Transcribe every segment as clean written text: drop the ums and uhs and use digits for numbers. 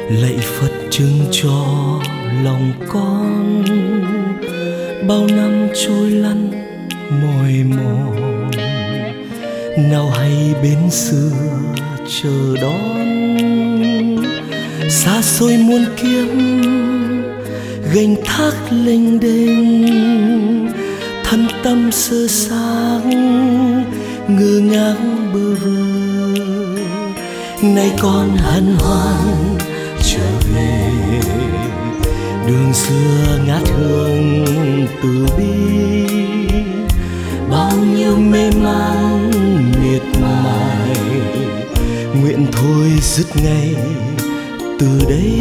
lạy Phật chứng cho lòng con bao năm trôi lăn mỏi mòn, nào hay bến xưa chờ đón. Xa xôi muôn kiếp gánh thác lênh đênh, thân tâm sơ sáng ngơ ngác bơ vơ. Nay con hân hoan trở về, đường xưa ngát hương từ bi. Bao nhiêu mê man miệt mài, nguyện thôi dứt ngay từ đây.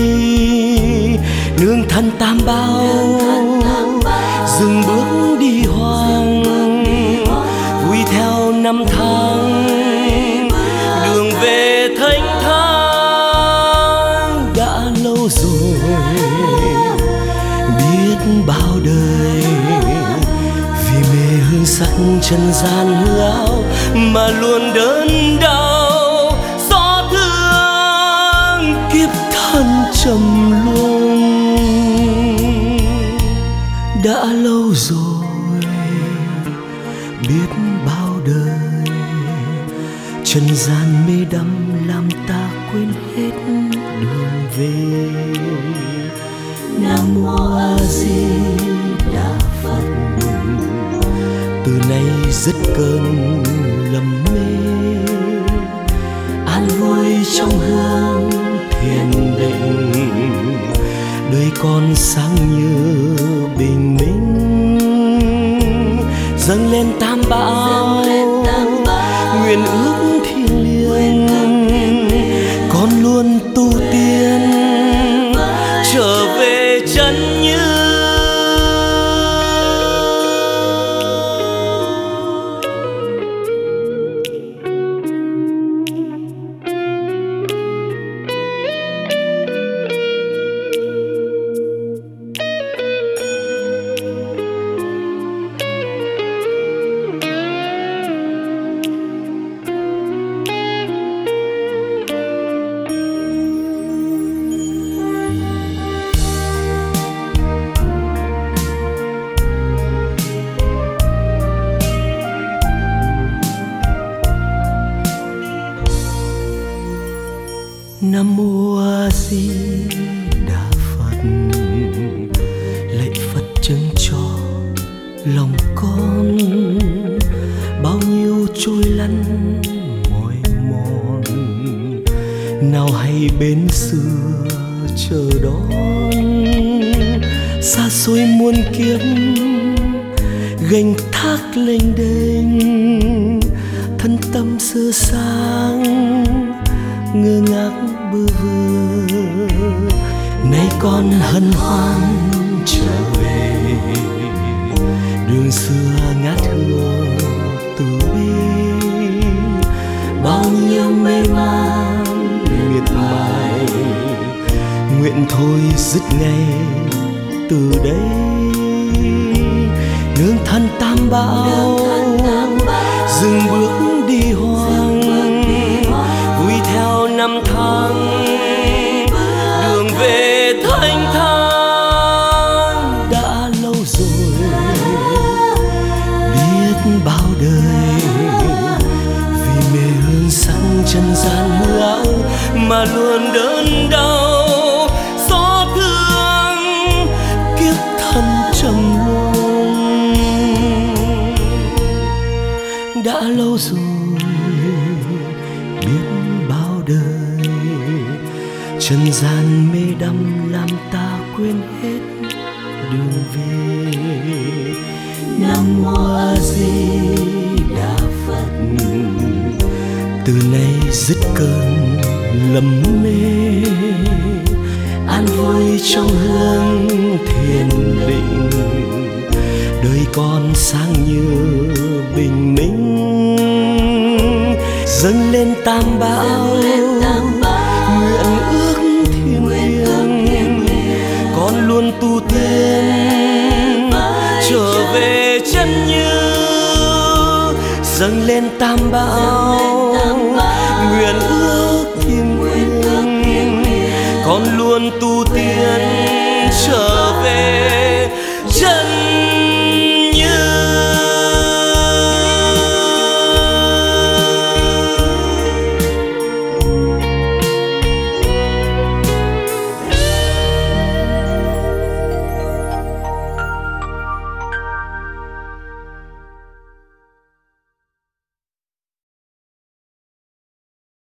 Nương thân tam bảo dừng bước đi hoang, vui theo năm tháng đường về thênh thang. Đã lâu rồi biết bao đời, vì mê hương sắc trần gian hư ảo mà luôn đớn đau. Gió thương kiếp thân trầm luân. Đã lâu rồi biết bao đời, trần gian mê đắm làm ta quên hết đường về. Nam Mô A Di Đà Phật, từ nay dứt cơn lầm mê, an vui trong hương thiền định. Đời con sáng như bình minh, dâng lên tam bảo nguyện ước thiêng liêng. Con luôn tu tiên trở về chân như. Nam Mô A Di Đà Phật, lạy Phật chứng cho lòng con bao nhiêu trôi lăn mỏi mòn, nào hay bến xưa chờ đón. Xa xôi muôn kiếp gánh thác lênh đênh, thân tâm sơ sáng ngơ ngác bơ vơ. Nay con hân hoan trở về, đường xưa ngát hương từ bi. Bao nhiêu mê man miệt mài, nguyện thôi dứt ngay từ đây. Nương thân tam bảo dừng bước đi hoang, vui theo năm tháng đường về thênh thang. Đã lâu rồi biết bao đời, vì mê hương sắc trần gian hư ảo mà luôn đớn đau. Gió thương kiếp thân trầm luân. Đã lâu rồi biết bao đời, trần gian mê đắm làm ta quên hết đường về. Nam Mô A Di Đà Phật, từ nay dứt cơn lầm mê, an vui trong hương thiền định. Đời con sáng như bình minh, dâng lên tam bảo